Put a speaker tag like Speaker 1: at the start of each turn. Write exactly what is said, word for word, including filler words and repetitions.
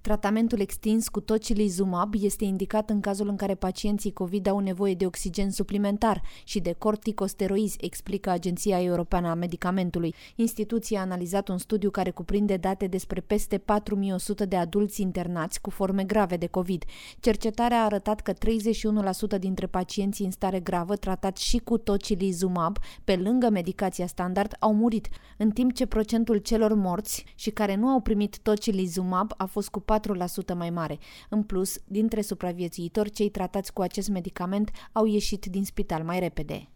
Speaker 1: Tratamentul extins cu tocilizumab este indicat în cazul în care pacienții COVID au nevoie de oxigen suplimentar și de corticosteroizi, explică Agenția Europeană a Medicamentului. Instituția a analizat un studiu care cuprinde date despre peste patru mii o sută de adulți internați cu forme grave de COVID. Cercetarea a arătat că treizeci și unu la sută dintre pacienții în stare gravă tratați și cu tocilizumab, pe lângă medicația standard, au murit, în timp ce procentul celor morți și care nu au primit tocilizumab a fost cu patru la sută mai mare. În plus, dintre supraviețuitori, cei tratați cu acest medicament au ieșit din spital mai repede.